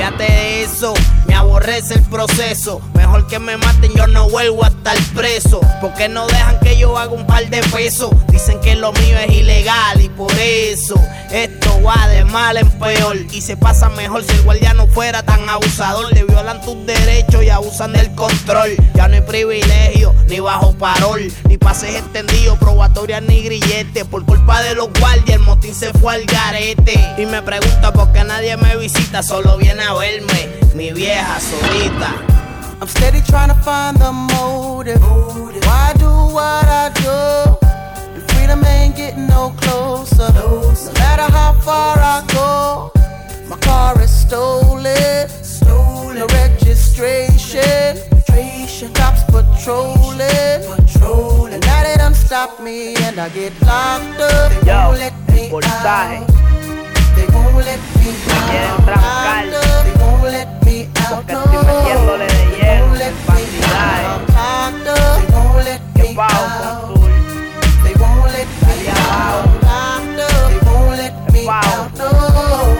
Olvídate de eso, me aborrece el proceso. Mejor que me maten, yo no vuelvo a estar preso. Porque no dejan que yo haga un par de pesos. Dicen que lo mío es ilegal y por eso esto va de mal en peor. Y se pasa mejor si el guardia no fuera tan abusador. Le violan tus derechos y abusan del control. Ya no hay privilegio, ni bajo parol, ni pases extendidos, probatoria ni grillete. Por culpa de los guardias el motín se fue al garete. Y me pregunta por qué nadie me visita, solo viene a verme mi vieja solita. I'm steady trying to find the motive. Why do what I do? And freedom ain't getting no closer. No matter how far I go, my car is stolen. No registration. Cops patrolling. And now they done stop me and I get locked up. They won't let me out. They won't let me out. They won't let me out. No. They won't let me out. They won't let me out. They won't let me out. They won't let me out. No.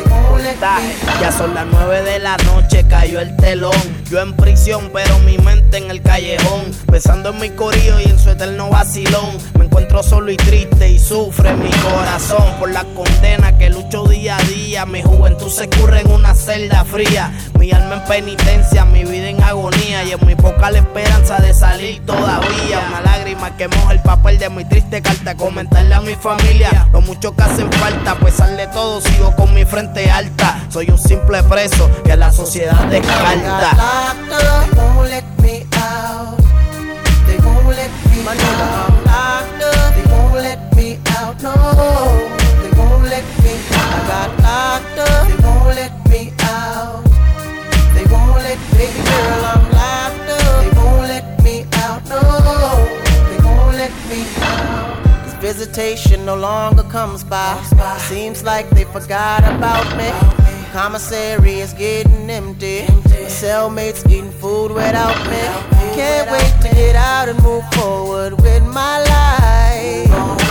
Ya son las 9 de la noche, cayó el telón. Yo en prisión, pero mi mente en el callejón, pensando en mi corillo y en su eterno vacilón. Me encuentro solo y triste y sufre mi corazón por la condena que lucho día a día. Mi juventud se curre en una celda fría, mi alma en penitencia, mi vida en agonía. Y en muy poca la esperanza de salir todavía. Una lágrima que moja el papel de mi triste carta, comentarle a mi familia lo mucho que hacen falta. A pesar de todo sigo con mi frente alta. Soy un simple preso que la sociedad descarta. They won't let me out. They won't let me out. They won't let me out. No, they won't let me out. I got locked up. They won't let me out. They won't let me, baby girl, I'm locked up. They won't let me out. No, they won't let me out. This visitation no longer comes by. Seems like they forgot about me. Commissary is getting empty. My cellmates eating food without me. Can't wait to get out and move forward with my life.